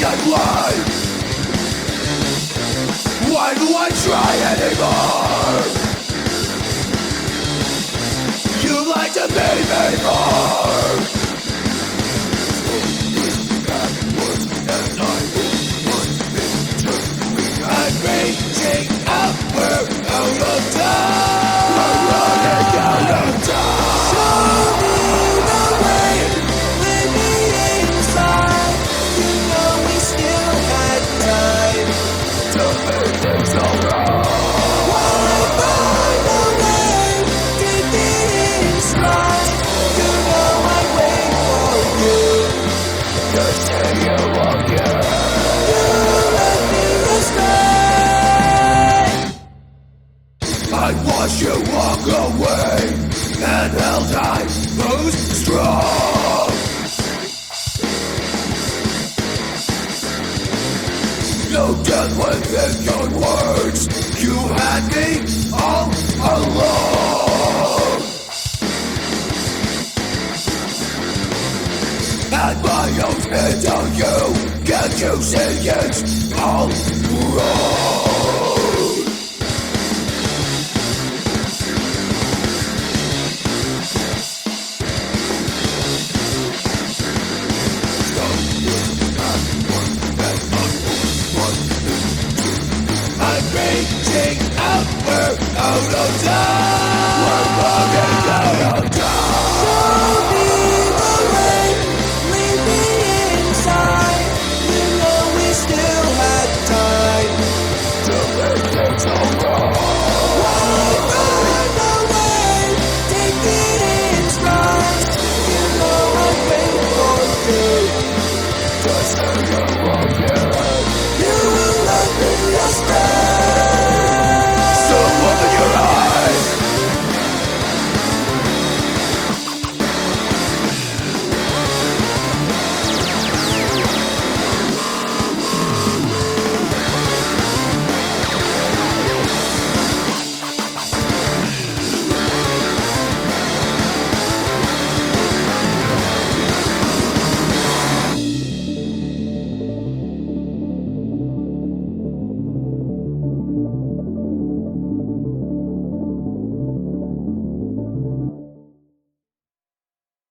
and why? Why do I try anymore? You lied to me before. I'm reaching up, we're out of time. We're running out of time. Show me the way, let me inside. You know we still had time to make things alright. Why find a way, take me inside. You know I wait for you to see you again. You let me astray. I watched you walk away and held I most strong. No death within your words. You had me all alone. And my own spit on you, can't you see it's all wrong? I'm reaching out, we're out of time. We're running out of time. Show me the way, leave me inside. You know we still had time to make things alright. Why find a way, take me in stride. You know I wait for you to see you again. You will let me astray.